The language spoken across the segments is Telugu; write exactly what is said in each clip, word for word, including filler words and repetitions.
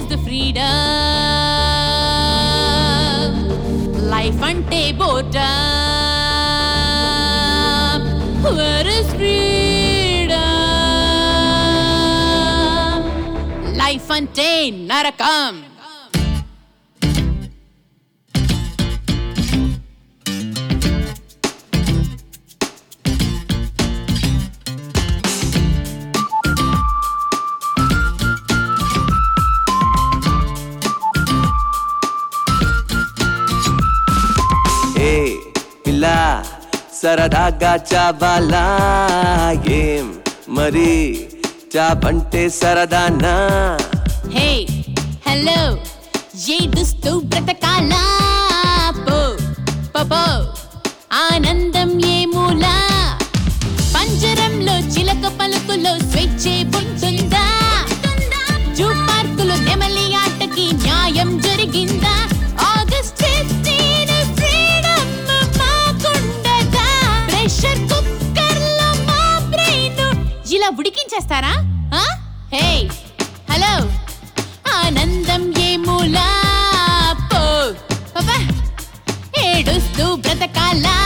the freedom. Life ante boredom. Where is freedom? Life ante narakam. పిల్లా సరదాగా చావాలా ఏం మరి చాబంటే సరదానా హే హలో ఏడుస్తూ బ్రతకాలా పో పో ఆనందం ఏమూలా పంజరంలో చిలక పలుకులో స్వేచ్ఛే ఉంటుందా జూ పార్కులో నెమలి ఆటకి న్యాయం జరిగిందా ఆగస్ట్ ఫిఫ్టీన్ ఫ్రీడమ్ మాకుండదా ప్రెషర్ కుక్కర్ లో మా బ్రెయిన్ ఇలా ఉడికించేస్తారా హే హలో ఆనందం ఏమూలా పో పాపా ఏడుస్తూ బ్రతకాలా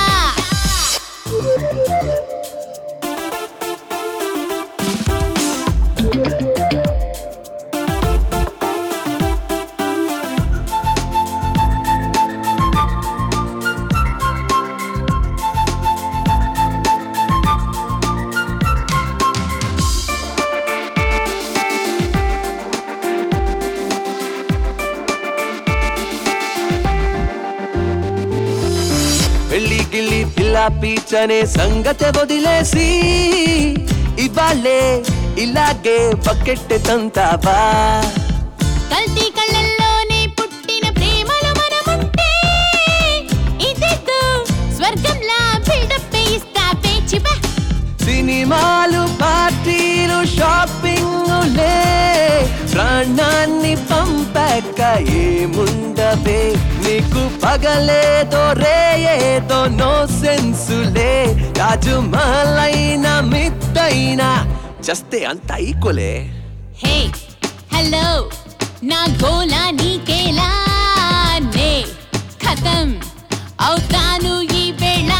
పెళ్లి గిల్లి పిల్లా పీచనే సంగతే వదిలేసి ఇవాళే ఇలాగే బకెట్ తంతావా కల్తీ కళ్ళల్లోనే పుట్టిన ప్రేమలో మనముంటే ఇదేదో స్వర్గంలా బిల్డప్ ఇస్తా పేచిబా సినిమాలు పార్టీలు షాపింగులే ప్రాణాన్ని పంపాక ఏముండవే నీకు పగలేదో రేయేదో నో సెన్సులే రాజు మహలైనా మిత్తైనా చస్తే అంతా ఈక్వలే హే హలో నా గోలా నీకేలా నే ఖతం అవుతాను ఈ వేళ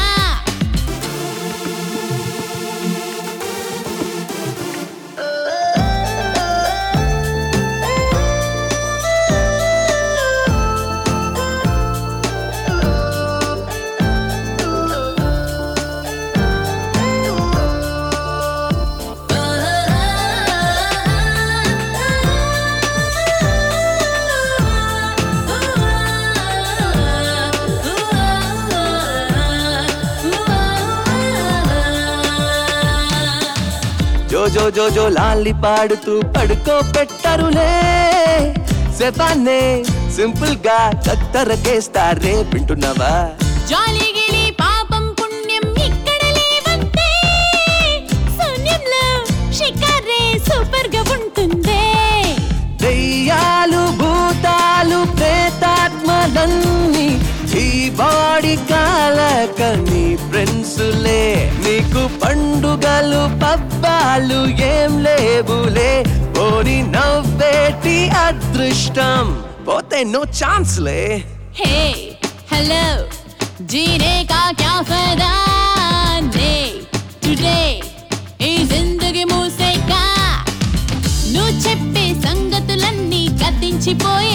జో జో జో జో లాలి పాడుతూ పడుకో పెట్టరులే శవాన్నే సింపుల్ గా కత్తరకేస్తారే వింటున్నావా జాలి గిలి పాపం పుణ్యం ఇక్కడ లేవంతే శూన్యంలో షికారే సూపర్ గా ఉంటుందే దెయ్యాలు భూతాలు ప్రేతాత్మలన్నీ ఈ బాడీ కాలక నీ ఫ్రెండ్సులే నీకు పండుగలు పబ్బాలు ఏం లేవులే ఓని నవ్వేటి అదృష్టం పోతే నో ఛాన్స్లే హే హలో జీనే కా క్యా ఫైదా నే టుడే ఈ జిందగీ మూసేకా నువ్వు చెప్పే సంగతులన్నీ గతించిపోయే